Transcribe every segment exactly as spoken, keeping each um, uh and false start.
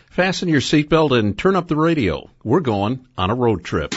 Fasten your seatbelt and turn up the radio. We're going on a road trip.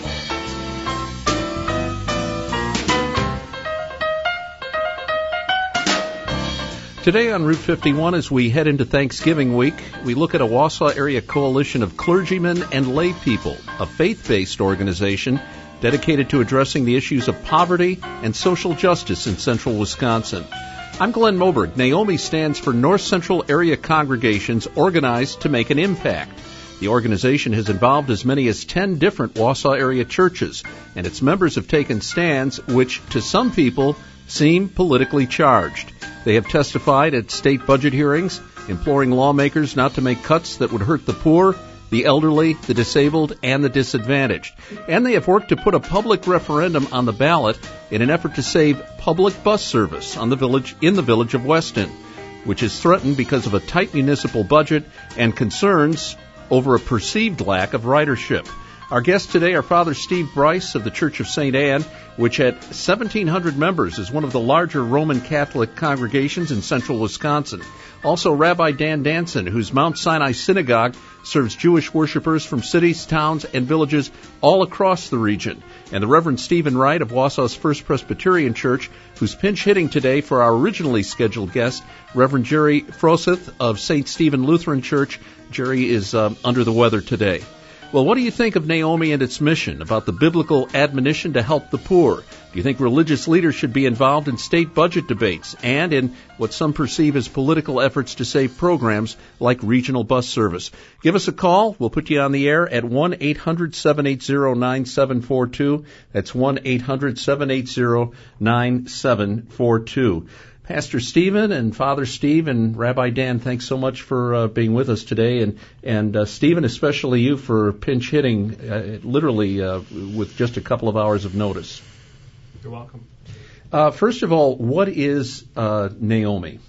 Today on Route fifty-one, as we head into Thanksgiving week, we look at a Wausau area coalition of clergymen and lay people, a faith-based organization dedicated to addressing the issues of poverty and social justice in central Wisconsin. I'm Glenn Moberg. Naomi stands for North Central Area Congregations Organized to Make an Impact. The organization has involved as many as ten different Wausau area churches, and its members have taken stands which, to some people, seem politically charged. They have testified at state budget hearings, imploring lawmakers not to make cuts that would hurt the poor, the elderly, the disabled, and the disadvantaged. And they have worked to put a public referendum on the ballot in an effort to save public bus service on the village in the village of Weston, which is threatened because of a tight municipal budget and concerns over a perceived lack of ridership. Our guests today are Father Steve Bryce of the Church of Saint Anne, which at seventeen hundred members is one of the larger Roman Catholic congregations in central Wisconsin. Also Rabbi Dan Danson, whose Mount Sinai Synagogue serves Jewish worshipers from cities, towns, and villages all across the region. And the Reverend Stephen Wright of Wausau's First Presbyterian Church, who's pinch hitting today for our originally scheduled guest, Reverend Jerry Froseth of Saint Stephen Lutheran Church. Jerry is uh, under the weather today. Well, what do you think of Naomi and its mission about the biblical admonition to help the poor? Do you think religious leaders should be involved in state budget debates and in what some perceive as political efforts to save programs like regional bus service? Give us a call. We'll put you on the air at one eight hundred seven eight zero nine seven four two. That's one eight hundred seven eight zero nine seven four two. Pastor Stephen and Father Steve and Rabbi Dan, thanks so much for uh, being with us today. And, and uh, Stephen, especially you for pinch hitting uh, literally uh, with just a couple of hours of notice. You're welcome. Uh, first of all, what is uh, Naomi?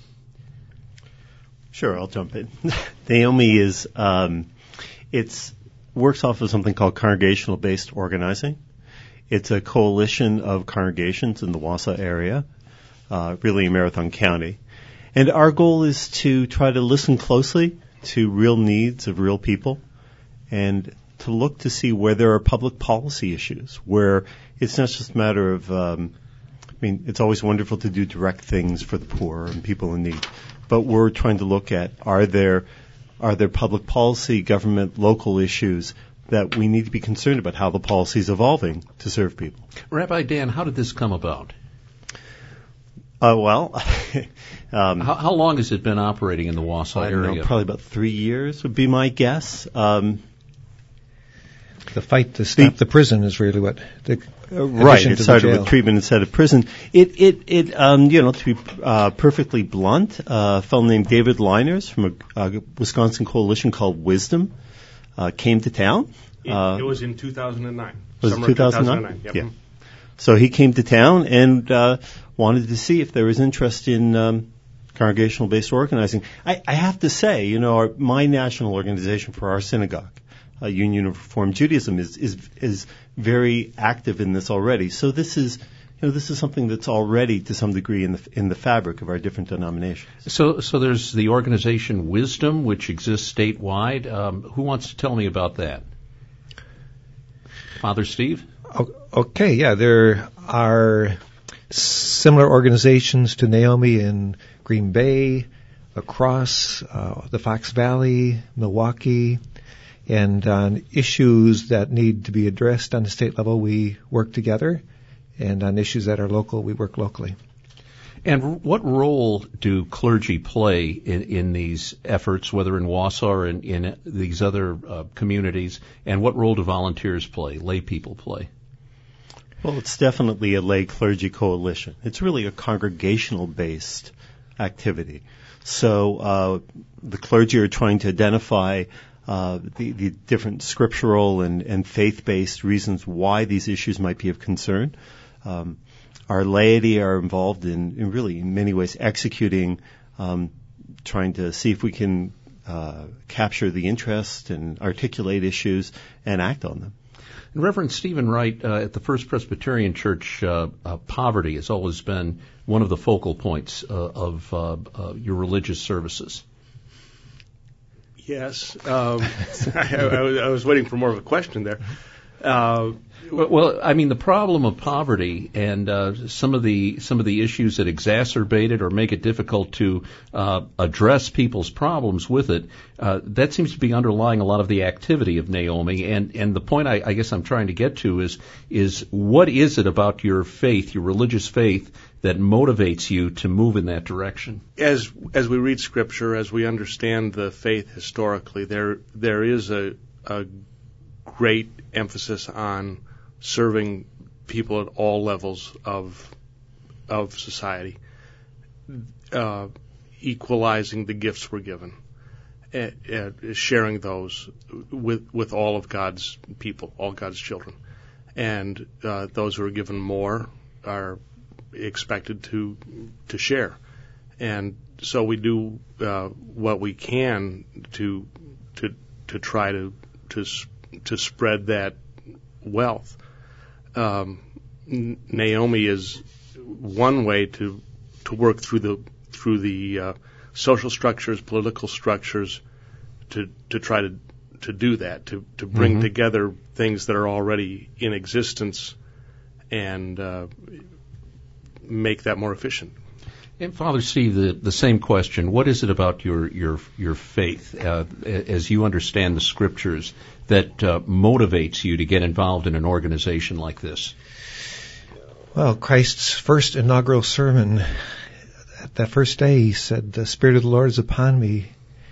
Sure, I'll jump in. Naomi is, um, it's works off of something called congregational-based organizing. It's a coalition of congregations in the Wausau area. Uh, really in Marathon County. And our goal is to try to listen closely to real needs of real people and to look to see where there are public policy issues, where it's not just a matter of, um, I mean, it's always wonderful to do direct things for the poor and people in need, but we're trying to look at are there, are there public policy, government, local issues that we need to be concerned about how the policy is evolving to serve people. Rabbi Dan, how did this come about? Uh, well, um, how, how long has it been operating in the Wausau I don't area? know, probably about three years would be my guess. Um, the fight to stop the, the prison is really what the uh, right. It started with treatment instead of prison. It it it um, you know to be uh, perfectly blunt, uh, a fellow named David Liners from a uh, Wisconsin coalition called Wisdom uh, came to town. It, uh, it was in two thousand nine. Was it two thousand nine? Yep. Yeah. So he came to town and uh, wanted to see if there was interest in um, congregational-based organizing. I, I have to say, you know, our, my national organization for our synagogue, uh, Union of Reformed Judaism, is, is is very active in this already. So this is, you know, this is something that's already to some degree in the in the fabric of our different denominations. So, so there's the organization Wisdom, which exists statewide. Um, who wants to tell me about that? Father Steve? Okay, yeah, there are similar organizations to Naomi in Green Bay, across uh, the Fox Valley, Milwaukee, and on issues that need to be addressed on the state level, we work together, and on issues that are local, we work locally. And what role do clergy play in, in these efforts, whether in Wausau or in, in these other uh, communities, and what role do volunteers play, lay people play? Well, it's definitely a lay clergy coalition. It's really a congregational-based activity. So uh, the clergy are trying to identify uh, the, the different scriptural and, and faith-based reasons why these issues might be of concern. Um, our laity are involved in, in really, in many ways, executing, um, trying to see if we can uh, capture the interest and articulate issues and act on them. And Reverend Stephen Wright, uh, at the First Presbyterian Church, uh, uh, poverty has always been one of the focal points uh, of uh, uh, your religious services. Yes. Um, I, I, was, I was waiting for more of a question there. Uh, Well, I mean, the problem of poverty and uh, some of the some of the issues that exacerbate it or make it difficult to uh, address people's problems with it, uh, that seems to be underlying a lot of the activity of Naomi. And and the point I, I guess I'm trying to get to is is what is it about your faith, your religious faith, that motivates you to move in that direction? As as we read Scripture, as we understand the faith historically, there there is a, a great emphasis on serving people at all levels of of society, uh, equalizing the gifts we're given, uh, uh, sharing those with with all of God's people, all God's children, and uh, those who are given more are expected to to share, and so we do uh, what we can to to to try to to to spread that wealth. Um, Naomi is one way to to work through the through the uh, social structures, political structures, to to try to to do that, to to bring mm-hmm. together things that are already in existence and uh, make that more efficient. And Father Steve, the, the same question. What is it about your your your faith, uh, as you understand the Scriptures, that uh, motivates you to get involved in an organization like this? Well, Christ's first inaugural sermon, that first day, he said, "The Spirit of the Lord is upon me.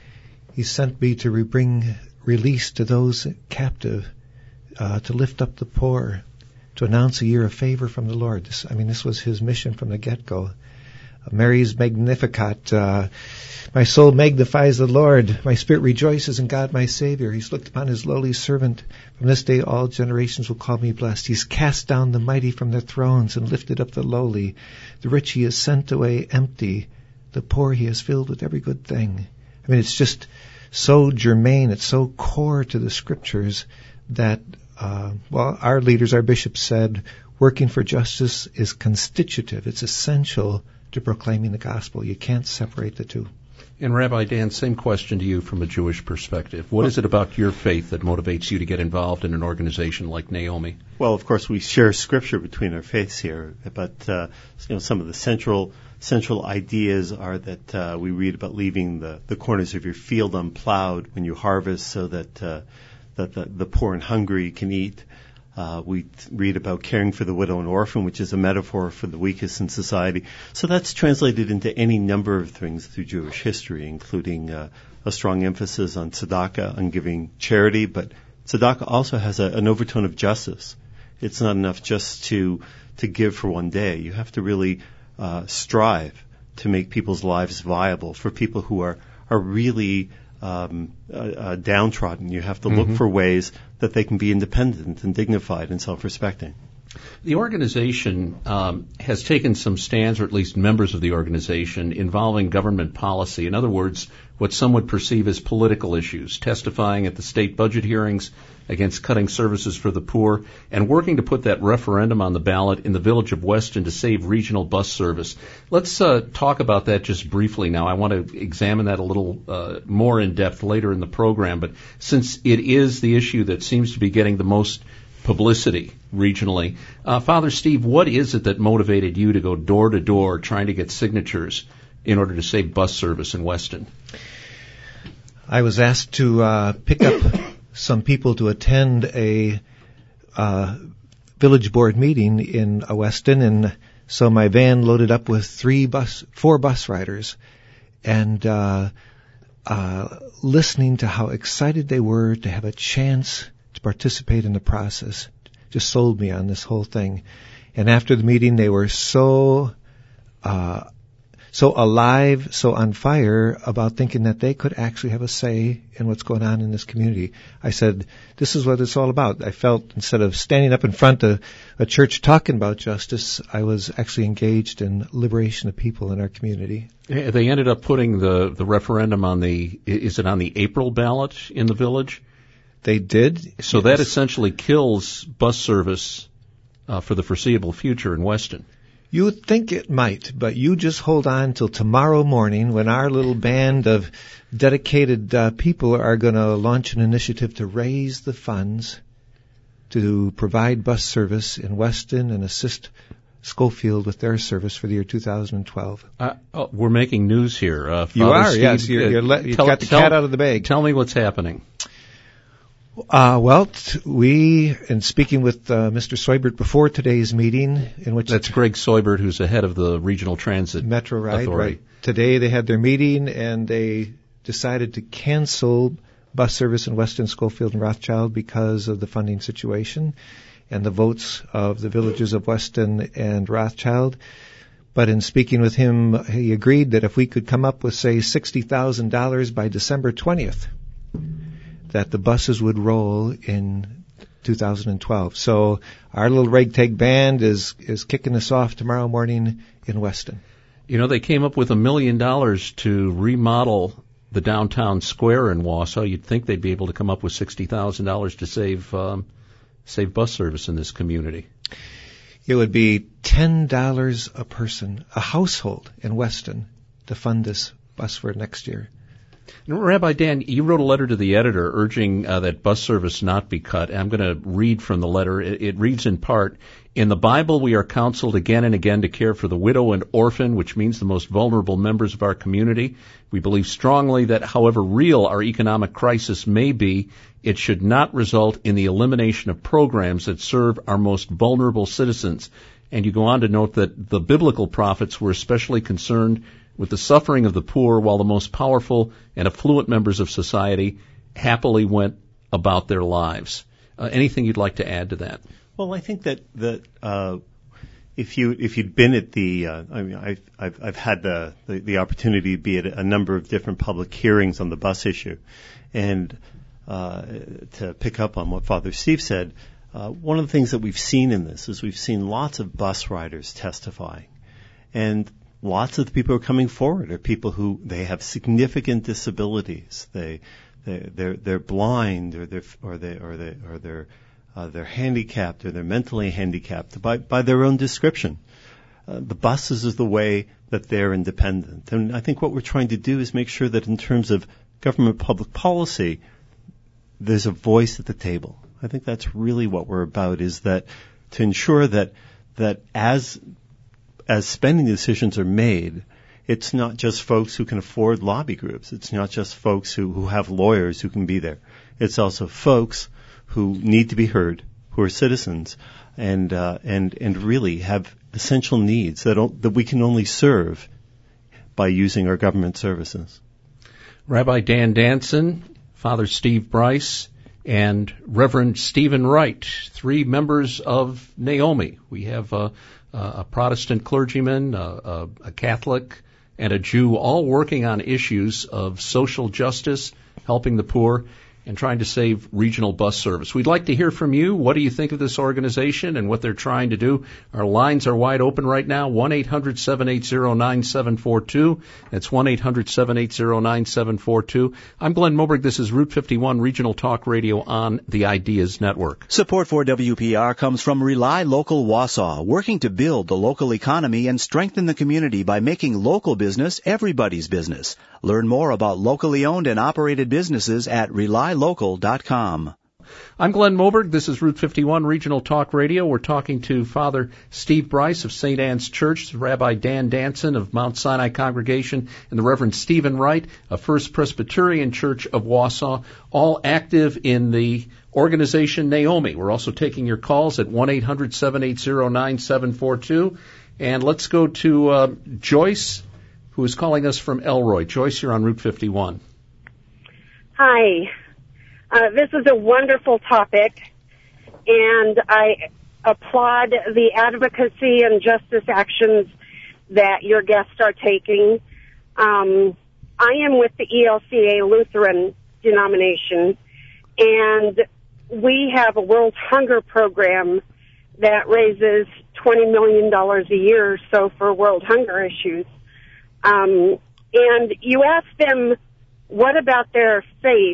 He sent me to re- bring release to those captive, uh, to lift up the poor, to announce a year of favor from the Lord." This, I mean, this was his mission from the get-go. Mary's Magnificat, uh, "My soul magnifies the Lord. My spirit rejoices in God my Savior. He's looked upon his lowly servant. From this day all generations will call me blessed. He's cast down the mighty from their thrones and lifted up the lowly. The rich he has sent away empty. The poor he has filled with every good thing." I mean, it's just so germane. It's so core to the Scriptures that, uh, well, our leaders, our bishops said, working for justice is constitutive. It's essential to proclaiming the gospel. You can't separate the two. And Rabbi Dan, same question to you from a Jewish perspective. What is it about your faith that motivates you to get involved in an organization like Naomi? Well, of course, we share Scripture between our faiths here, but uh, you know, some of the central central ideas are that uh, we read about leaving the, the corners of your field unplowed when you harvest, so that uh, that the, the poor and hungry can eat. Uh, we read about caring for the widow and orphan, which is a metaphor for the weakest in society. So that's translated into any number of things through Jewish history, including uh, a strong emphasis on tzedakah, on giving charity. But tzedakah also has a, an overtone of justice. It's not enough just to to give for one day. You have to really uh, strive to make people's lives viable. For people who are, are really Um, uh, uh, downtrodden, you have to look mm-hmm. for ways that they can be independent and dignified and self-respecting. The organization um, has taken some stands, or at least members of the organization, involving government policy. In other words, what some would perceive as political issues, testifying at the state budget hearings against cutting services for the poor, and working to put that referendum on the ballot in the village of Weston to save regional bus service. Let's uh, talk about that just briefly now. I want to examine that a little uh, more in depth later in the program, but since it is the issue that seems to be getting the most publicity regionally, uh, Father Steve, what is it that motivated you to go door to door trying to get signatures in order to save bus service in Weston? I was asked to uh, pick up some people to attend a uh, village board meeting in uh, Weston, and so my van loaded up with three bus, four bus riders, and uh, uh, listening to how excited they were to have a chance to participate in the process just sold me on this whole thing. And after the meeting, they were so uh, so alive, so on fire about thinking that they could actually have a say in what's going on in this community. I said, this is what it's all about. I felt instead of standing up in front of a church talking about justice, I was actually engaged in liberation of people in our community. They ended up putting the, the referendum on the, is it on the April ballot in the village? They did. So yes. That essentially kills bus service uh, for the foreseeable future in Weston. You think it might, but you just hold on till tomorrow morning when our little band of dedicated uh, people are going to launch an initiative to raise the funds to provide bus service in Weston and assist Schofield with their service for the year two thousand twelve. Uh, oh, we're making news here. Uh, you Father are, Steve, yes. You're, you're let, you've tell, got the tell, cat out of the bag. Tell me what's happening. Uh, well, t- we, in speaking with uh, Mister Soibert before today's meeting, in which that's Greg Soibert, who's the head of the Regional Transit Metro Ride, Authority. Right. Today they had their meeting and they decided to cancel bus service in Weston, Schofield, and Rothschild because of the funding situation and the votes of the villages of Weston and Rothschild. But in speaking with him, he agreed that if we could come up with, say, sixty thousand dollars by December twentieth, that the buses would roll in two thousand twelve. So our little ragtag band is, is kicking us off tomorrow morning in Weston. You know, they came up with a million dollars to remodel the downtown square in Wausau. You'd think they'd be able to come up with sixty thousand dollars to save um, save bus service in this community. It would be ten dollars a person, a household in Weston, to fund this bus for next year. Rabbi Dan, you wrote a letter to the editor urging uh, that bus service not be cut. I'm going to read from the letter. It, it reads in part, "In the Bible we are counseled again and again to care for the widow and orphan, which means the most vulnerable members of our community. We believe strongly that however real our economic crisis may be, it should not result in the elimination of programs that serve our most vulnerable citizens." And you go on to note that the biblical prophets were especially concerned with the suffering of the poor, while the most powerful and affluent members of society happily went about their lives. Uh, anything you'd like to add to that? Well, I think that that uh, if you if you'd been at the, uh, I mean, I've I've, I've had the, the the opportunity to be at a number of different public hearings on the bus issue, and uh, to pick up on what Father Steve said, uh, one of the things that we've seen in this is we've seen lots of bus riders testifying, and lots of the people who are coming forward are people who they have significant disabilities. They, they they're they're blind, or they're or they or they or they're uh, they're handicapped, or they're mentally handicapped by by their own description. Uh, the buses is the way that they're independent, and I think what we're trying to do is make sure that in terms of government public policy, there's a voice at the table. I think that's really what we're about, is that to ensure that that as as spending decisions are made, it's not just folks who can afford lobby groups. It's not just folks who, who have lawyers who can be there. It's also folks who need to be heard, who are citizens, and uh, and and really have essential needs that that we can only serve by using our government services. Rabbi Dan Danson, Father Steve Bryce, and Reverend Stephen Wright, three members of Naomi. We have uh, a Protestant clergyman, a, a Catholic, and a Jew, all working on issues of social justice, helping the poor, and trying to save regional bus service. We'd like to hear from you. What do you think of this organization and what they're trying to do? Our lines are wide open right now, one eight hundred seven eight zero nine seven four two. That's one eight hundred seven eight zero nine seven four two. I'm Glenn Moberg. This is Route fifty-one Regional Talk Radio on the Ideas Network. Support for W P R comes from Rely Local Wausau, working to build the local economy and strengthen the community by making local business everybody's business. Learn more about locally owned and operated businesses at rely local dot com. I'm Glenn Moberg. This is Route fifty-one Regional Talk Radio. We're talking to Father Steve Bryce of Saint Anne's Church, Rabbi Dan Danson of Mount Sinai Congregation, and the Reverend Stephen Wright of First Presbyterian Church of Wausau, all active in the organization Naomi. We're also taking your calls at one eight hundred seven eight zero nine seven four two. And let's go to uh, Joyce, who is calling us from Elroy. Joyce, you're on Route fifty-one. Hi. Uh, this is a wonderful topic, and I applaud the advocacy and justice actions that your guests are taking. Um, I am with the E L C A Lutheran denomination, and we have a World Hunger Program that raises twenty million dollars a year or so for world hunger issues. Um, and you ask them, what about their faith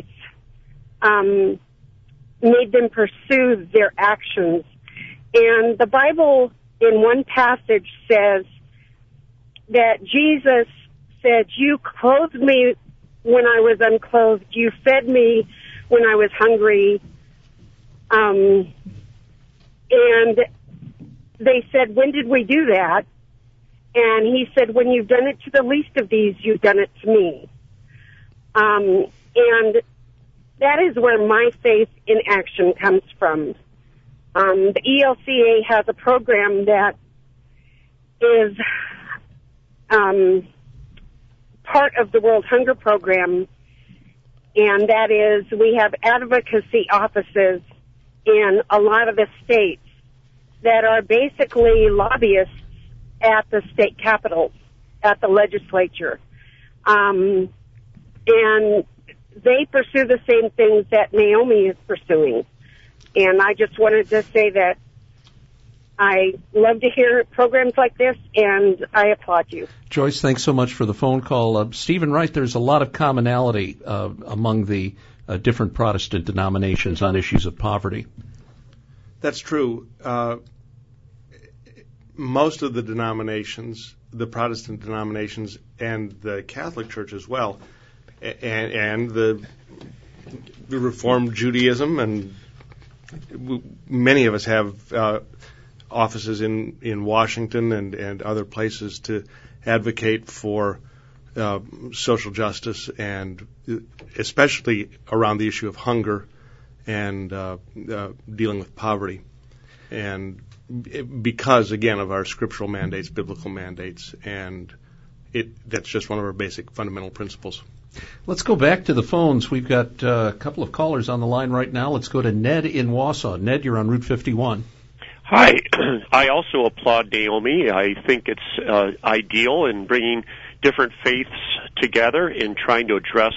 um, made them pursue their actions? And the Bible in one passage says that Jesus said, "You clothed me when I was unclothed. You fed me when I was hungry." Um, and they said, "When did we do that?" And he said, "When you've done it to the least of these, you've done it to me." Um, and that is where my faith in action comes from. Um, the E L C A has a program that is um, part of the World Hunger Program, and that is we have advocacy offices in a lot of the states that are basically lobbyists at the state capitals, at the legislature. Um, and they pursue the same things that Naomi is pursuing. And I just wanted to say that I love to hear programs like this, and I applaud you. Joyce, thanks so much for the phone call. Uh, Stephen Wright, there's a lot of commonality uh, among the uh, different Protestant denominations on issues of poverty. That's true. Uh, most of the denominations, the Protestant denominations, and the Catholic Church as well, and, and the, the Reformed Judaism, and many of us have uh, offices in, in Washington and, and other places to advocate for uh, social justice, and especially around the issue of hunger and uh, uh, dealing with poverty. And because, again, of our scriptural mandates, biblical mandates, and it, that's just one of our basic fundamental principles. Let's go back to the phones. We've got uh, a couple of callers on the line right now. Let's go to Ned in Wausau. Ned, you're on Route fifty-one. Hi. I also applaud Naomi. I think it's uh, ideal in bringing different faiths together in trying to address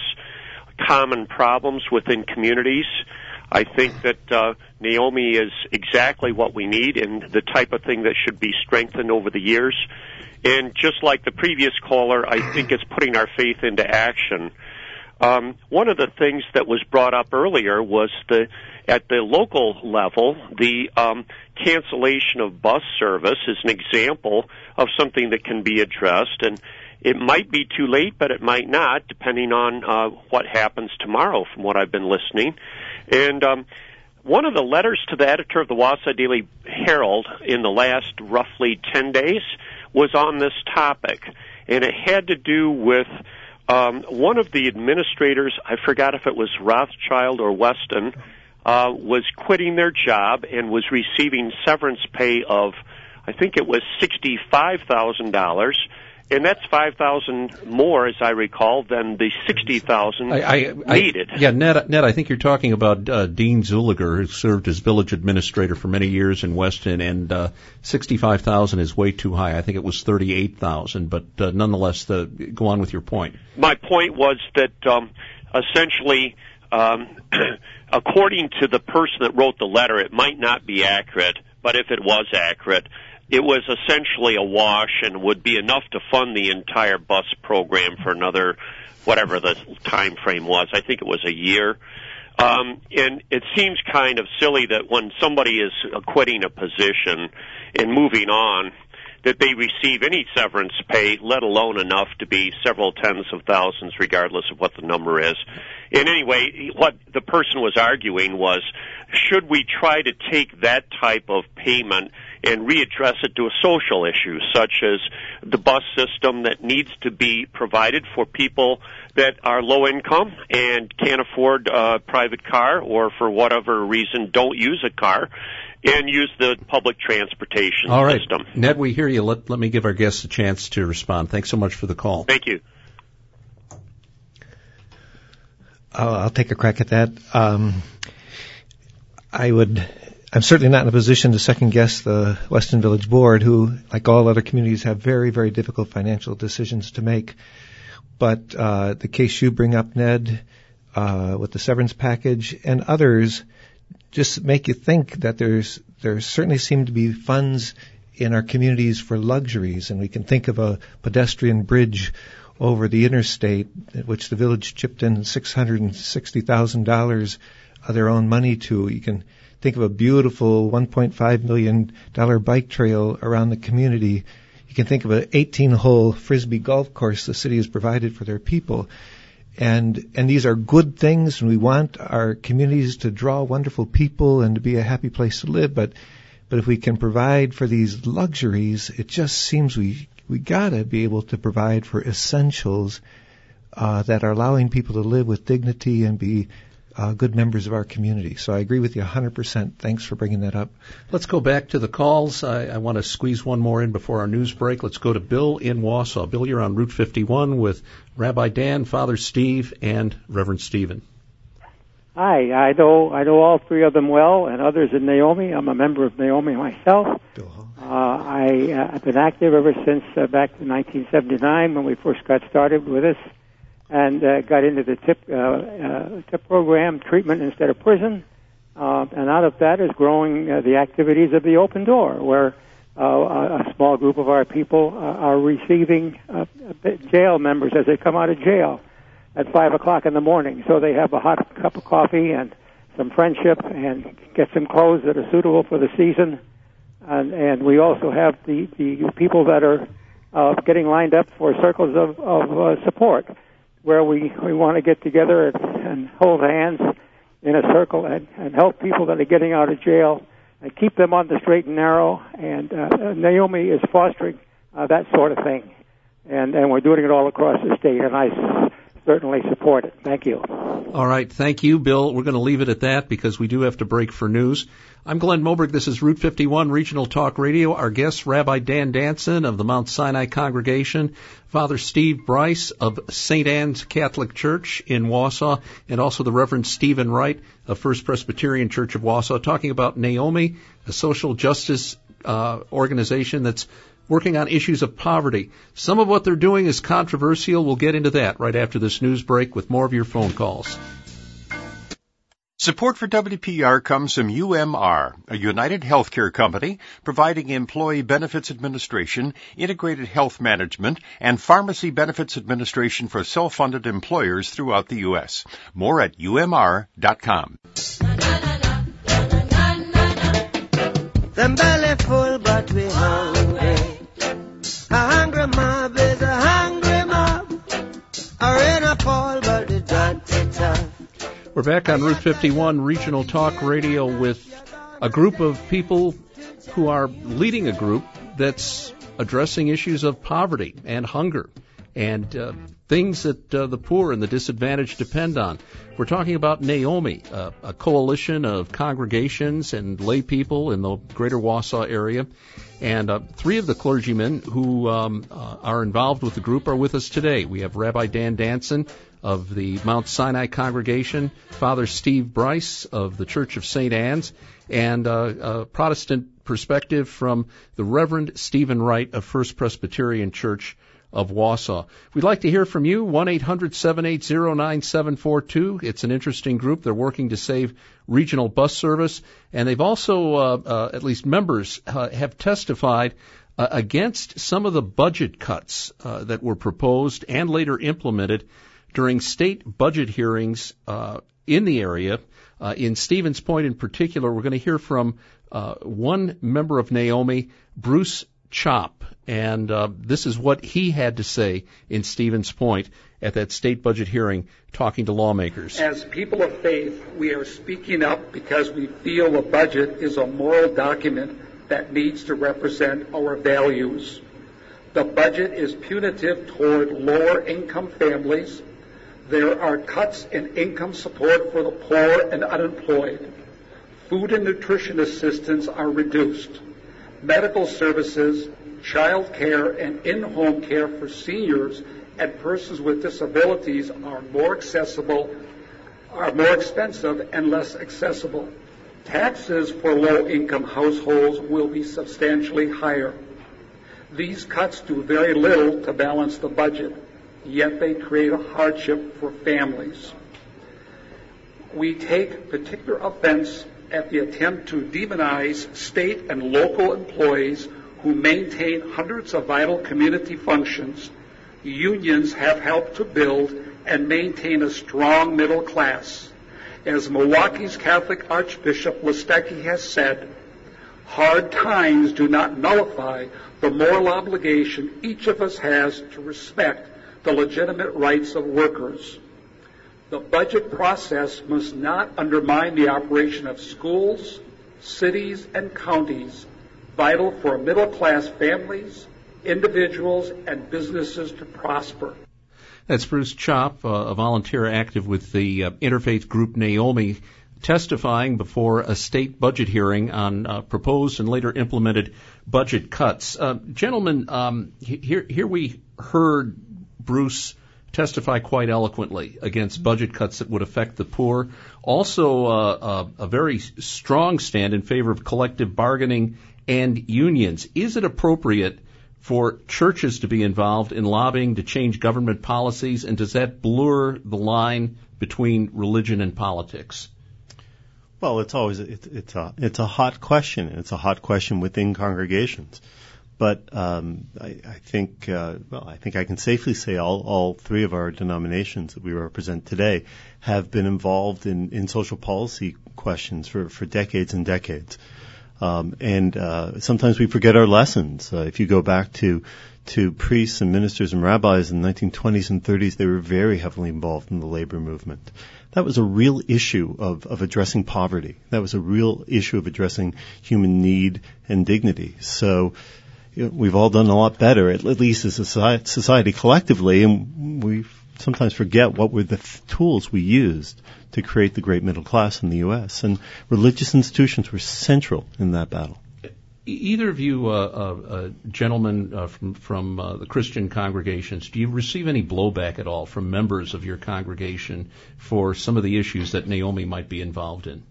common problems within communities. I think that uh, Naomi is exactly what we need and the type of thing that should be strengthened over the years. And just like the previous caller, I think it's putting our faith into action. Um, one of the things that was brought up earlier was the at the local level, the um, cancellation of bus service is an example of something that can be addressed. And it might be too late, but it might not, depending on uh, what happens tomorrow, from what I've been listening. And um, one of the letters to the editor of the Wausau Daily Herald in the last roughly ten days was on this topic, and it had to do with um, one of the administrators, I forgot if it was Rothschild or Weston, uh, was quitting their job and was receiving severance pay of, I think it was sixty-five thousand dollars. And that's five thousand dollars more, as I recall, than the sixty thousand dollars I, I, needed. I, yeah, Ned, Ned, I think you're talking about uh, Dean Zuliger, who served as village administrator for many years in Weston, and uh, sixty-five thousand dollars is way too high. I think it was thirty-eight thousand dollars, but uh, nonetheless, the, go on with your point. My point was that um, essentially, um, according to the person that wrote the letter, it might not be accurate, but if it was accurate, it was essentially a wash and would be enough to fund the entire bus program for another, whatever the time frame was. I think it was a year. Um, and it seems kind of silly that when somebody is quitting a position and moving on, that they receive any severance pay, let alone enough to be several tens of thousands, regardless of what the number is. And anyway, what the person was arguing was, should we try to take that type of payment and readdress it to a social issue, such as the bus system that needs to be provided for people that are low income and can't afford a private car, or for whatever reason don't use a car, and use the public transportation All right. system. Ned, we hear you. Let, let me give our guests a chance to respond. Thanks so much for the call. Thank you. I'll, I'll take a crack at that. Um, I would... I'm certainly not in a position to second guess the Weston Village Board, who, like all other communities, have very, very difficult financial decisions to make. But uh, the case you bring up, Ned, uh, with the severance package and others, just make you think that there's there certainly seem to be funds in our communities for luxuries, and we can think of a pedestrian bridge over the interstate, which the village chipped in six hundred sixty thousand dollars of their own money to. You can think of a beautiful one point five million dollars bike trail around the community. You can think of an eighteen-hole Frisbee golf course the city has provided for their people. And and these are good things, and we want our communities to draw wonderful people and to be a happy place to live. But but if we can provide for these luxuries, it just seems we we gotta be able to provide for essentials uh, that are allowing people to live with dignity and be uh, good members of our community. So I agree with you one hundred percent. Thanks for bringing that up. Let's go back to the calls. I, I want to squeeze one more in before our news break. Let's go to Bill in Wausau. Bill, you're on Route fifty-one with Rabbi Dan, Father Steve, and Reverend Stephen. Hi, I know I know all three of them well, and others in Naomi. I'm a member of Naomi myself. Uh, I, uh, I've been active ever since uh, back in nineteen seventy-nine when we first got started with this, and uh, got into the TIP uh, uh, TIP program, treatment instead of prison. Uh, and out of that is growing uh, the activities of the Open Door, where uh, a small group of our people uh, are receiving uh, jail members as they come out of jail at five o'clock in the morning. So they have a hot cup of coffee and some friendship and get some clothes that are suitable for the season. And, and we also have the, the people that are uh, getting lined up for circles of, of uh, support, where we, we want to get together and, and hold hands in a circle and, and help people that are getting out of jail and keep them on the straight and narrow. And uh, Naomi is fostering uh, that sort of thing. And, and we're doing it all across the state, and I certainly support it. Thank you. All right. Thank you, Bill. We're going to leave it at that because we do have to break for news. I'm Glenn Moberg. This is Route fifty-one Regional Talk Radio. Our guests, Rabbi Dan Danson of the Mount Sinai Congregation, Father Steve Bryce of Saint Anne's Catholic Church in Wausau, and also the Reverend Stephen Wright of First Presbyterian Church of Wausau, talking about Naomi, a social justice uh, organization that's working on issues of poverty. Some of what they're doing is controversial. We'll get into that right after this news break with more of your phone calls. Support for W P R comes from U M R, a United Healthcare company providing employee benefits administration, integrated health management, and pharmacy benefits administration for self-funded employers throughout the U S. More at U M R dot com. Them belly full, but we hungry. A hungry mob is a hungry mob. Are in a fall, but the dirty tough. We're back on Route fifty-one Regional Talk Radio with a group of people who are leading a group that's addressing issues of poverty and hunger and uh, things that uh, the poor and the disadvantaged depend on. We're talking about Naomi, uh, a coalition of congregations and lay people in the greater Wausau area. And uh, three of the clergymen who um, uh, are involved with the group are with us today. We have Rabbi Dan Danson of the Mount Sinai Congregation, Father Steve Bryce of the Church of Saint Anne's, and uh, a Protestant perspective from the Reverend Stephen Wright of First Presbyterian Church of Wausau. We'd like to hear from you, one eight hundred seven eight zero nine seven four two. It's an interesting group. They're working to save regional bus service, and they've also, uh, uh, at least members, uh, have testified uh, against some of the budget cuts uh, that were proposed and later implemented during state budget hearings uh, in the area. Uh, in Stevens Point in particular, we're going to hear from uh, one member of Naomi, Bruce Chop, and uh, this is what he had to say in Stevens Point at that state budget hearing, talking to lawmakers. As people of faith, we are speaking up because we feel a budget is a moral document that needs to represent our values. The budget is punitive toward lower-income families. There are cuts in income support for the poor and unemployed. Food and nutrition assistance are reduced. Medical services, child care, and in-home care for seniors and persons with disabilities are more accessible, are more expensive and less accessible. Taxes for low-income households will be substantially higher. These cuts do very little to balance the budget, yet they create a hardship for families. We take particular offense at the attempt to demonize state and local employees who maintain hundreds of vital community functions. Unions have helped to build and maintain a strong middle class, As Milwaukee's Catholic Archbishop Listecki has said, hard times do not nullify the moral obligation each of us has to respect the legitimate rights of workers. The budget process must not undermine the operation of schools, cities, and counties, vital for middle-class families, individuals, and businesses to prosper. That's Bruce Chopp, uh, a volunteer active with the uh, interfaith group Naomi, testifying before a state budget hearing on uh, proposed and later implemented budget cuts. Uh, gentlemen, um, here, here we heard Bruce testify quite eloquently against budget cuts that would affect the poor. Also, uh, a, a very strong stand in favor of collective bargaining and unions. Is it appropriate for churches to be involved in lobbying to change government policies, and does that blur the line between religion and politics? Well, it's always it's it's a it's a hot question. It's a hot question within congregations, but um, I, I think uh, well, I think I can safely say all all three of our denominations that we represent today have been involved in, in social policy questions for, for decades and decades. Um, and uh, sometimes we forget our lessons. Uh, if you go back to to priests and ministers and rabbis in the nineteen twenties and thirties, they were very heavily involved in the labor movement. That was a real issue of, of addressing poverty. That was a real issue of addressing human need and dignity. So you know, we've all done a lot better, at, at least as a society, society collectively, and we sometimes forget what were the th- tools we used to create the great middle class in the U S, and religious institutions were central in that battle. Either of you, uh, uh, uh, gentlemen uh, from, from uh, the Christian congregations, do you receive any blowback at all from members of your congregation for some of the issues that Naomi might be involved in?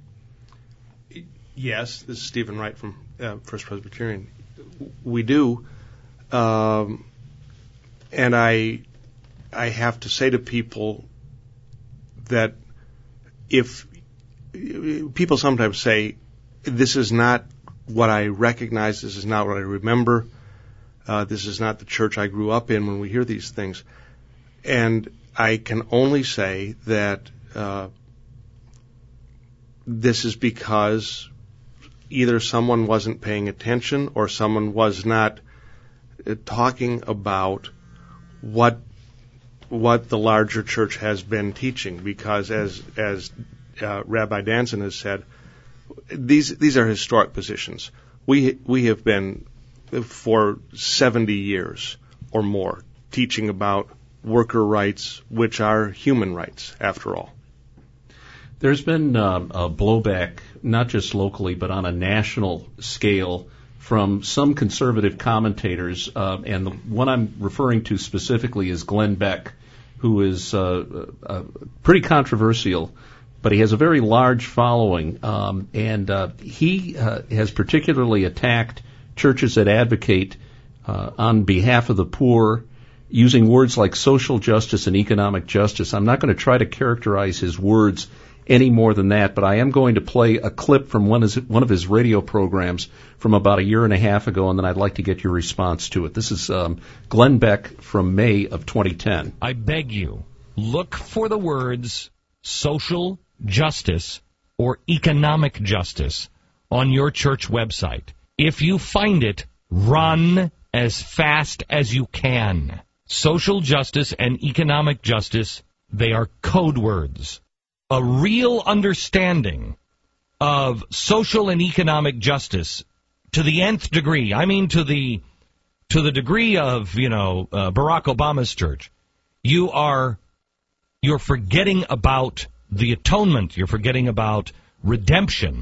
Yes, this is Stephen Wright from uh, First Presbyterian. We do, um, and I, I have to say to people that if people sometimes say, this is not what I recognize, this is not what I remember, uh, this is not the church I grew up in, when we hear these things. And I can only say that uh, this is because either someone wasn't paying attention or someone was not uh, talking about what what the larger church has been teaching, because as as uh, Rabbi Danson has said, these these are historic positions. We we have been for seventy years or more teaching about worker rights, which are human rights after all. There's been um, a blowback, not just locally, but on a national scale from some conservative commentators, uh, and the one I'm referring to specifically is Glenn Beck, who is uh, uh, pretty controversial, but he has a very large following, um, and uh, he uh, has particularly attacked churches that advocate uh, on behalf of the poor, using words like social justice and economic justice. I'm not going to try to characterize his words any more than that, but I am going to play a clip from one of his, one of his radio programs from about a year and a half ago, and then I'd like to get your response to it. This is um, Glenn Beck from May of twenty ten. I beg you, look for the words social justice or economic justice on your church website. If you find it, run as fast as you can. Social justice and economic justice, they are code words. A real understanding of social and economic justice to the nth degree, I mean to the to the degree of, you know, uh, Barack Obama's church, you are you're forgetting about the atonement. You're forgetting about redemption.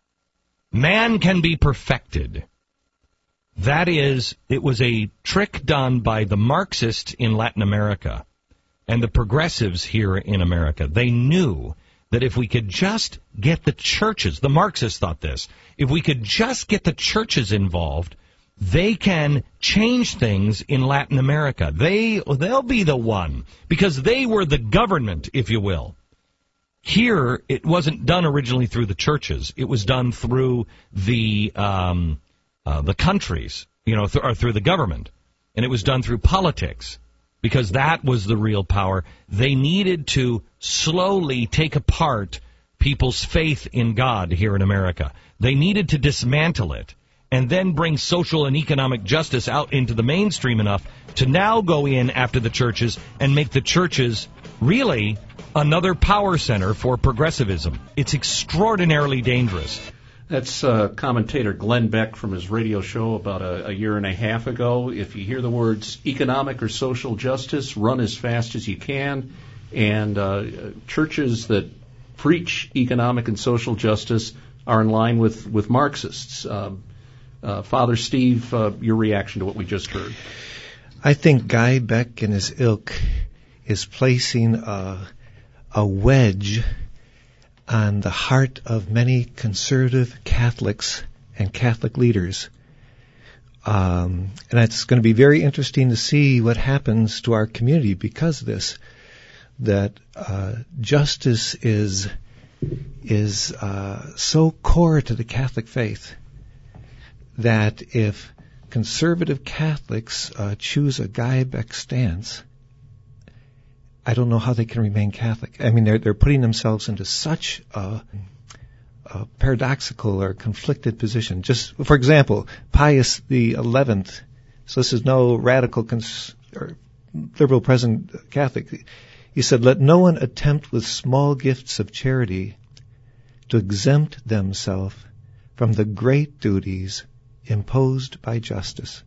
Man can be perfected. That is, it was a trick done by the Marxists in Latin America and the progressives here in America. They knew that if we could just get the churches, the Marxists thought this, if we could just get the churches involved, they can change things in Latin America. They, they'll be the one, because they were the government, if you will. Here, it wasn't done originally through the churches. It was done through the um, uh, the countries, you know, th- or through the government. And it was done through politics, because that was the real power. They needed to slowly take apart people's faith in God here in America. They needed to dismantle it and then bring social and economic justice out into the mainstream enough to now go in after the churches and make the churches really another power center for progressivism. It's extraordinarily dangerous. That's uh, commentator Glenn Beck from his radio show about a, a year and a half ago. If you hear the words economic or social justice, run as fast as you can. And uh, churches that preach economic and social justice are in line with, with Marxists. Um, uh, Father Steve, uh, your reaction to what we just heard? I think Guy Beck and his ilk is placing a, a wedge on the heart of many conservative Catholics and Catholic leaders. Um, and it's going to be very interesting to see what happens to our community because of this. That uh, justice is is uh, so core to the Catholic faith that if conservative Catholics uh, choose a Guy Beck stance, I don't know how they can remain Catholic. I mean, they're they're putting themselves into such a, a paradoxical or conflicted position. Just for example, Pius the Eleventh. So this is no radical cons- or liberal present Catholic. He said, "Let no one attempt with small gifts of charity to exempt themselves from the great duties imposed by justice."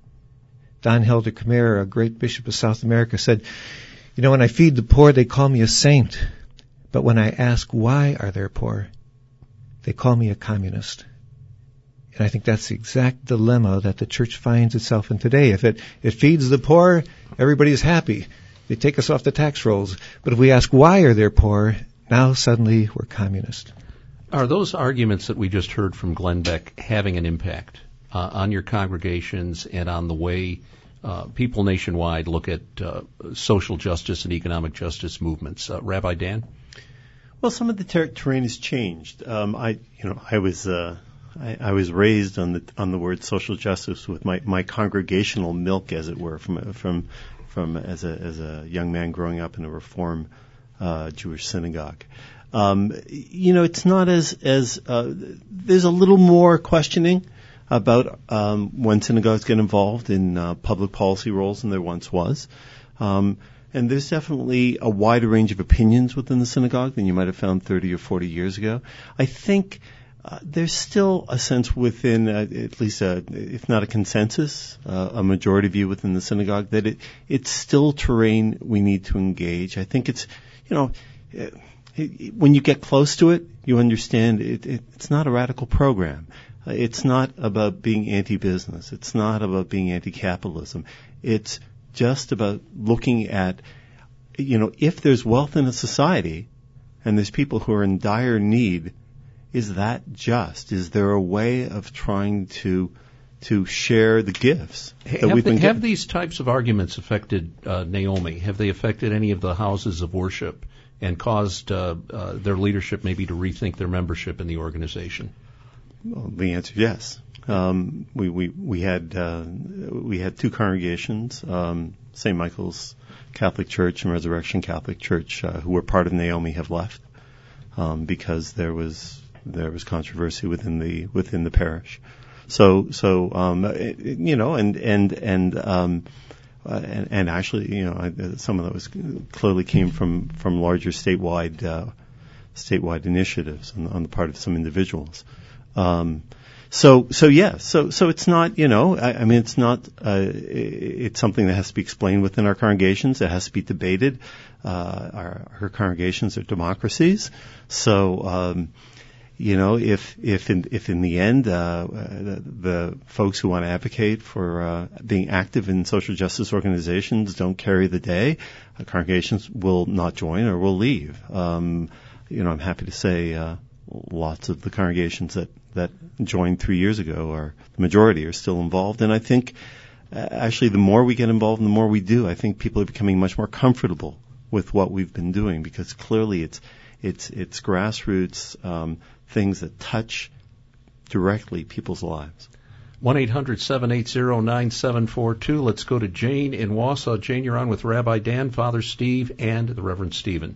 Don Helder Khmer, a great bishop of South America, said, "You know, when I feed the poor, they call me a saint. But when I ask why are they poor, they call me a communist." And I think that's the exact dilemma that the church finds itself in today. If it, it feeds the poor, everybody's happy. They take us off the tax rolls. But if we ask why are they poor, now suddenly we're communist. Are those arguments that we just heard from Glenn Beck having an impact uh, on your congregations and on the way uh, people nationwide look at uh, social justice and economic justice movements? Uh, Rabbi Dan? Well, some of the ter- terrain has changed. Um, I, you know, I was uh, I, I was raised on the on the word social justice with my, my congregational milk, as it were, from from from as a as a young man growing up in a Reform uh, Jewish synagogue. Um, you know, it's not as as uh, there's a little more questioning about um, when synagogues get involved in uh, public policy roles than there once was. Um, and there's definitely a wider range of opinions within the synagogue than you might have found thirty or forty years ago. I think uh, there's still a sense within, uh, at least a, if not a consensus, uh, a majority view within the synagogue that it it's still terrain we need to engage. I think it's, you know, it, it, when you get close to it, you understand it, it, it's not a radical program. Uh, it's not about being anti-business. It's not about being anti-capitalism. It's just about looking at, you know, if there's wealth in a society and there's people who are in dire need, is that just? Is there a way of trying to to share the gifts that have we've the, been Have given? these types of arguments affected uh, Naomi? Have they affected any of the houses of worship and caused uh, uh, their leadership maybe to rethink their membership in the organization? Well, the answer is yes. Um, we, we, we had, uh, we had two congregations, um, Saint Michael's Catholic Church and Resurrection Catholic Church, uh, who were part of Naomi have left, um, because there was, there was controversy within the, within the parish. So, so, um, it, you know, and, and, and, um, uh, and, and actually, you know, I, some of that was clearly came from, from larger statewide, uh, statewide initiatives on, on the part of some individuals. Um, So, so yeah, so, so it's not, you know, I, I mean, it's not, uh, it's something that has to be explained within our congregations. It has to be debated. Uh, our, our congregations are democracies. So, um, you know, if, if in, if in the end, uh, the, the folks who want to advocate for, uh, being active in social justice organizations don't carry the day, uh, congregations will not join or will leave. Um, you know, I'm happy to say, uh, lots of the congregations that, that joined three years ago, or the majority, are still involved. And I think, uh, actually, the more we get involved and the more we do, I think people are becoming much more comfortable with what we've been doing, because clearly it's it's it's grassroots um, things that touch directly people's lives. one eight hundred seven eight zero nine seven four two. Let's go to Jane in Wausau. Jane, you're on with Rabbi Dan, Father Steve, and the Reverend Stephen.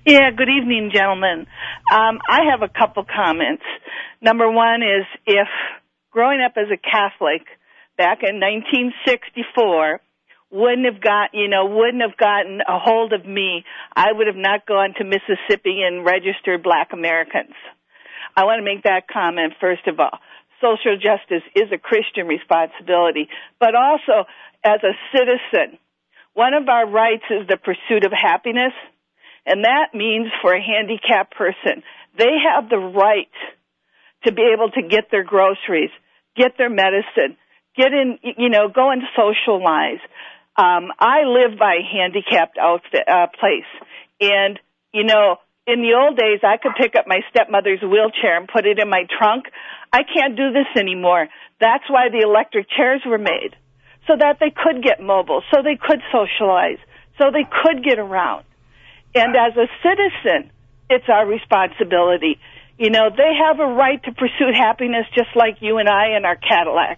Yeah, good evening, gentlemen. Um, I have a couple comments. Number one is, if growing up as a Catholic back in nineteen sixty-four wouldn't have got, you know, wouldn't have gotten a hold of me, I would have not gone to Mississippi and registered Black Americans. I want to make that comment first of all. Social justice is a Christian responsibility, but also as a citizen, one of our rights is the pursuit of happiness, and that means for a handicapped person, they have the right to be able to get their groceries, get their medicine, get in, you know, go and socialize. Um, I live by a handicapped outfit, uh, place, and, you know, in the old days, I could pick up my stepmother's wheelchair and put it in my trunk. I can't do this anymore. That's why the electric chairs were made, so that they could get mobile, so they could socialize, so they could get around. And as a citizen, it's our responsibility. You know, they have a right to pursue happiness just like you and I in our Cadillacs.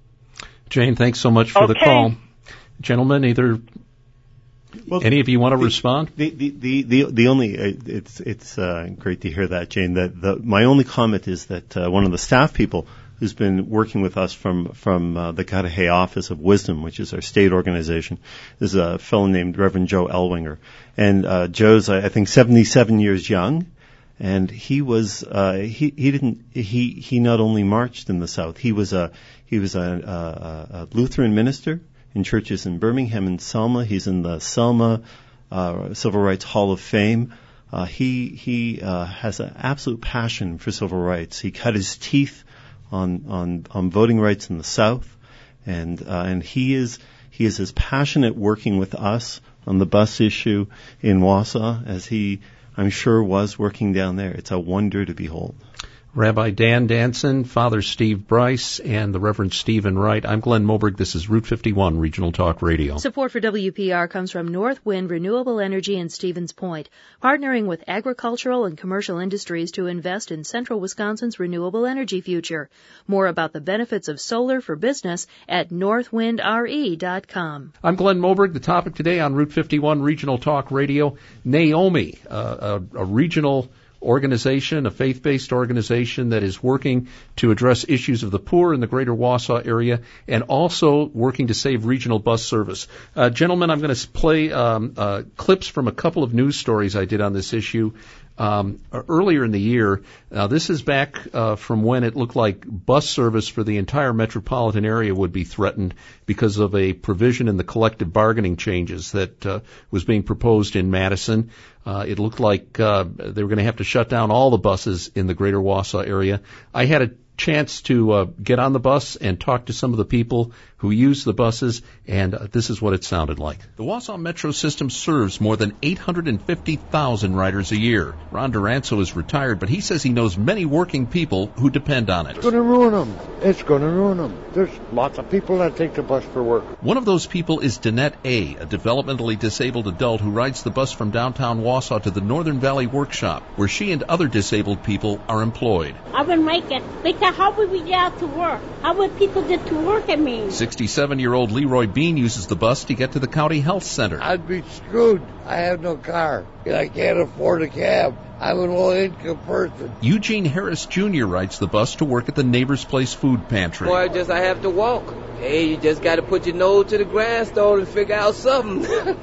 Jane, thanks so much for okay. the call. Gentlemen, either well, any of you want to the, respond? The the the the, the only it's it's uh, great to hear that, Jane. That the, my only comment is that uh, one of the staff people who's been working with us from from uh, the Cudahy Office of Wisdom, which is our state organization, is a fellow named Reverend Joe Elwinger, and uh, Joe's I think seventy-seven years young. And he was uh, he he didn't he he not only marched in the South, he was a he was a, a, a Lutheran minister in churches in Birmingham and Selma. He's in the Selma uh, Civil Rights Hall of Fame. Uh, he he uh, has an absolute passion for civil rights. He cut his teeth on on on voting rights in the South, and uh, and he is he is as passionate working with us on the bus issue in Wausau as he, I'm sure, was working down there. It's a wonder to behold. Rabbi Dan Danson, Father Steve Bryce, and the Reverend Stephen Wright. I'm Glenn Moberg. This is Route fifty-one Regional Talk Radio. Support for W P R comes from North Wind Renewable Energy in Stevens Point, partnering with agricultural and commercial industries to invest in central Wisconsin's renewable energy future. More about the benefits of solar for business at north wind r e dot com. I'm Glenn Moberg. The topic today on Route fifty-one Regional Talk Radio, Naomi, uh, a, a regional organization, a faith-based organization that is working to address issues of the poor in the greater Wausau area and also working to save regional bus service. Uh, gentlemen, I'm going to play um, uh, clips from a couple of news stories I did on this issue um, earlier in the year. Now, this is back uh, from when it looked like bus service for the entire metropolitan area would be threatened because of a provision in the collective bargaining changes that uh, was being proposed in Madison. Uh, it looked like uh, they were going to have to shut down all the buses in the greater Wausau area. I had a chance to uh, get on the bus and talk to some of the people who use the buses, and uh, this is what it sounded like. The Wausau Metro system serves more than eight hundred fifty thousand riders a year. Ron Duranzo is retired, but he says he knows many working people who depend on it. It's going to ruin them. It's going to ruin them. There's lots of people that take the bus for work. One of those people is Danette A., a developmentally disabled adult who rides the bus from downtown Wausau to the Northern Valley Workshop, where she and other disabled people are employed. I would make it because how would we get out to work? How would people get to work at me? sixty-seven-year-old Leroy Bean uses the bus to get to the county health center. I'd be screwed. I have no car, and I can't afford a cab. I'm an low-income person. Eugene Harris Junior rides the bus to work at the Neighbor's Place food pantry. Boy, just I have to walk. Hey, you just got to put your nose to the grindstone and figure out something.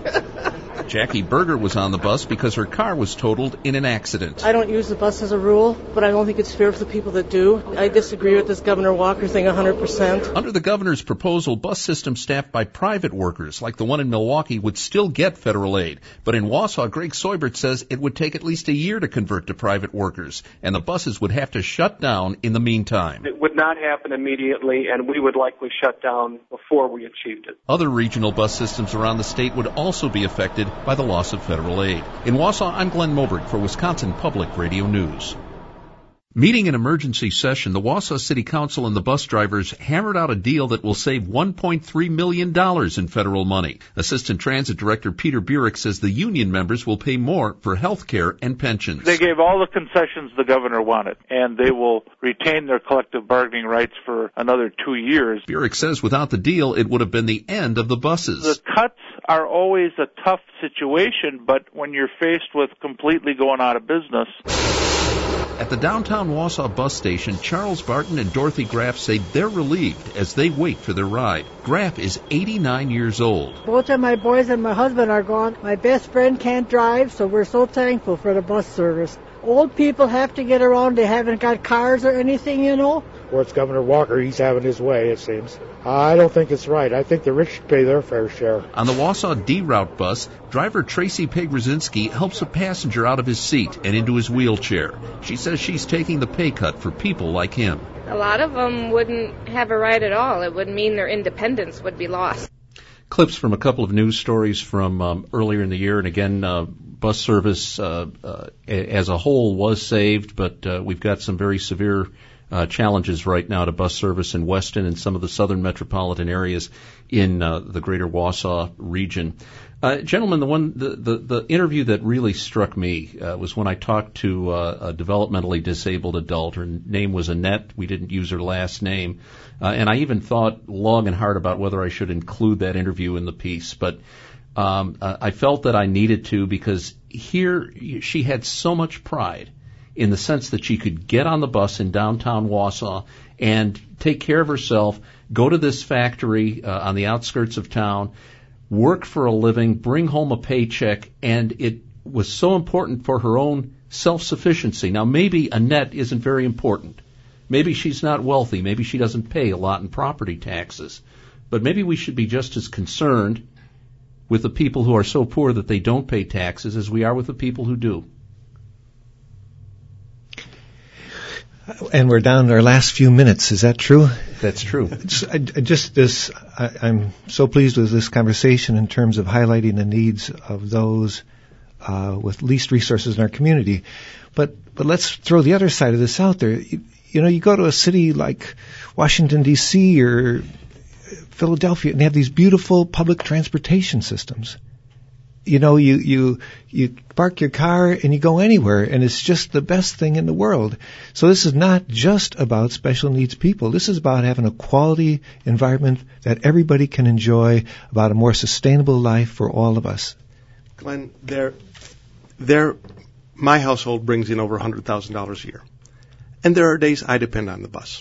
Jackie Berger was on the bus because her car was totaled in an accident. I don't use the bus as a rule, but I don't think it's fair for the people that do. I disagree with this Governor Walker thing one hundred percent. Under the governor's proposal, bus systems staffed by private workers, like the one in Milwaukee, would still get federal aid. But in Wausau, Greg Soibert says it would take at least a year to convert to private workers, and the buses would have to shut down in the meantime. It would not happen immediately, and we would likely shut down before we achieved it. Other regional bus systems around the state would also be affected by the loss of federal aid. In Wausau, I'm Glenn Moberg for Wisconsin Public Radio News. Meeting an emergency session, the Wausau City Council and the bus drivers hammered out a deal that will save one point three million dollars in federal money. Assistant Transit Director Peter Burek says the union members will pay more for health care and pensions. They gave all the concessions the governor wanted, and they will retain their collective bargaining rights for another two years. Burek says without the deal, it would have been the end of the buses. The cuts are always a tough situation, but when you're faced with completely going out of business... At the downtown Wausau bus station, Charles Barton and Dorothy Graff say they're relieved as they wait for their ride. Graff is eighty-nine years old. Both of my boys and my husband are gone. My best friend can't drive, so we're so thankful for the bus service. Old people have to get around. They haven't got cars or anything, you know. Well, it's Governor Walker. He's having his way, it seems. I don't think it's right. I think the rich should pay their fair share. On the Wausau D-Route bus, driver Tracy Pegrzinski helps a passenger out of his seat and into his wheelchair. She says she's taking the pay cut for people like him. A lot of them wouldn't have a ride at all. It would mean their independence would be lost. Clips from a couple of news stories from um, earlier in the year, and again, uh, bus service uh, uh, as a whole was saved, but uh, we've got some very severe Uh, challenges right now to bus service in Weston and some of the southern metropolitan areas in uh, the greater Wausau region. Uh, gentlemen, the one, the, the, the interview that really struck me uh, was when I talked to uh, a developmentally disabled adult. Her name was Annette. We didn't use her last name. Uh, and I even thought long and hard about whether I should include that interview in the piece. But um, uh, I felt that I needed to because here she had so much pride in the sense that she could get on the bus in downtown Wausau and take care of herself, go to this factory uh, on the outskirts of town, work for a living, bring home a paycheck, and it was so important for her own self-sufficiency. Now, maybe Annette isn't very important. Maybe she's not wealthy. Maybe she doesn't pay a lot in property taxes. But maybe we should be just as concerned with the people who are so poor that they don't pay taxes as we are with the people who do. And we're down to our last few minutes. Is that true? That's true. I, I just this, I, I'm so pleased with this conversation in terms of highlighting the needs of those uh, with least resources in our community. But but let's throw the other side of this out there. You, you know, you go to a city like Washington D C or Philadelphia, and they have these beautiful public transportation systems. You know, you, you, you park your car and you go anywhere, and it's just the best thing in the world. So this is not just about special needs people. This is about having a quality environment that everybody can enjoy, about a more sustainable life for all of us. Glenn, there, there, my household brings in over one hundred thousand dollars a year. And there are days I depend on the bus.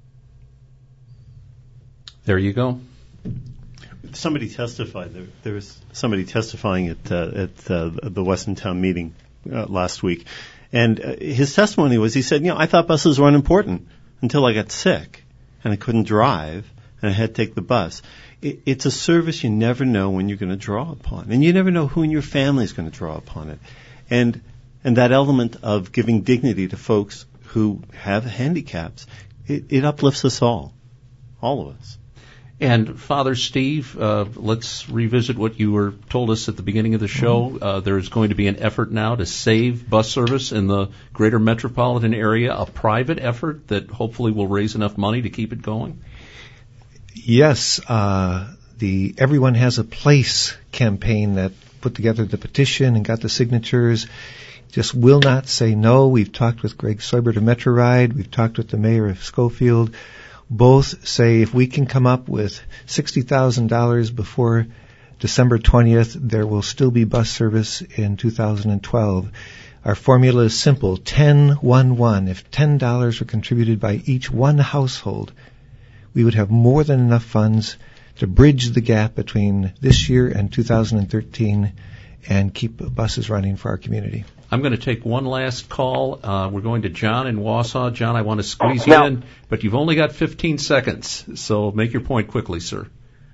There you go. Somebody testified. There, there was somebody testifying at uh, at uh, the Weston Town meeting uh, last week, and uh, his testimony was he said, you know, I thought buses were unimportant until I got sick and I couldn't drive and I had to take the bus. It, it's a service you never know when you're going to draw upon, and you never know who in your family is going to draw upon it, and and that element of giving dignity to folks who have handicaps, it, it uplifts us all, all of us. And Father Steve, uh, let's revisit what you were told us at the beginning of the show. Uh, there's going to be an effort now to save bus service in the greater metropolitan area, a private effort that hopefully will raise enough money to keep it going. Yes, uh, the Everyone Has a Place campaign that put together the petition and got the signatures just will not say no. We've talked with Greg Seubert of MetroRide. We've talked with the mayor of Schofield. Both say if we can come up with sixty thousand dollars before December twentieth, there will still be bus service in two thousand twelve. Our formula is simple, ten one one. If ten dollars were contributed by each one household, we would have more than enough funds to bridge the gap between this year and two thousand thirteen and keep buses running for our community. I'm going to take one last call. Uh, we're going to John in Wausau. John, I want to squeeze now, you in, but you've only got fifteen seconds, so make your point quickly, sir.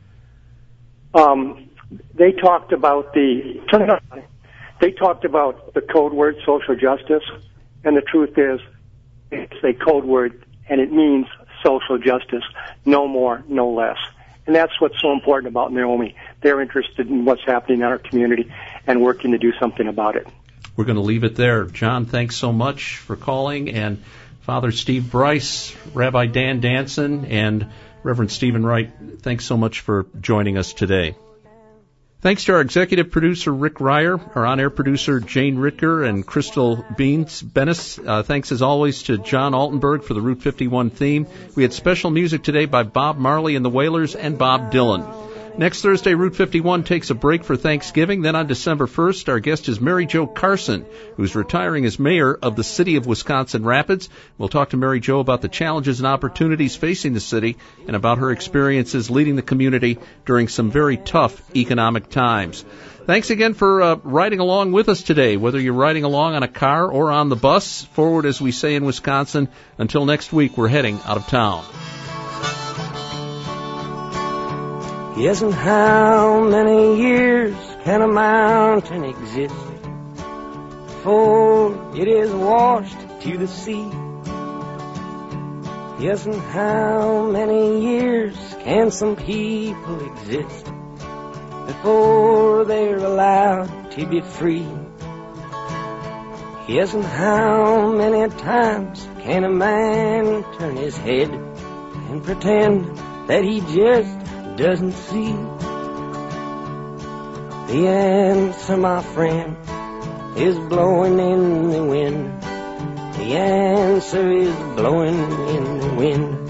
Um, they talked about the turn it on. They talked about the code word social justice, and the truth is, it's a code word, and it means social justice, no more, no less. And that's what's so important about Naomi. They're interested in what's happening in our community and working to do something about it. We're going to leave it there. John, thanks so much for calling. And Father Steve Bryce, Rabbi Dan Danson, and Reverend Stephen Wright, thanks so much for joining us today. Thanks to our executive producer, Rick Ryer, our on-air producer, Jane Ritker, and Crystal Beans Bennis. Uh, thanks, as always, to John Altenberg for the Route fifty-one theme. We had special music today by Bob Marley and the Wailers and Bob Dylan. Next Thursday, Route fifty-one takes a break for Thanksgiving. Then on December first, our guest is Mary Jo Carson, who's retiring as mayor of the city of Wisconsin Rapids. We'll talk to Mary Jo about the challenges and opportunities facing the city and about her experiences leading the community during some very tough economic times. Thanks again for uh, riding along with us today, whether you're riding along on a car or on the bus. Forward, as we say in Wisconsin. Until next week, we're heading out of town. Yes, and how many years can a mountain exist before it is washed to the sea? Yes, and how many years can some people exist before they're allowed to be free? Yes, and how many times can a man turn his head and pretend that he just doesn't see? The answer, my friend, is blowing in the wind. The answer is blowing in the wind.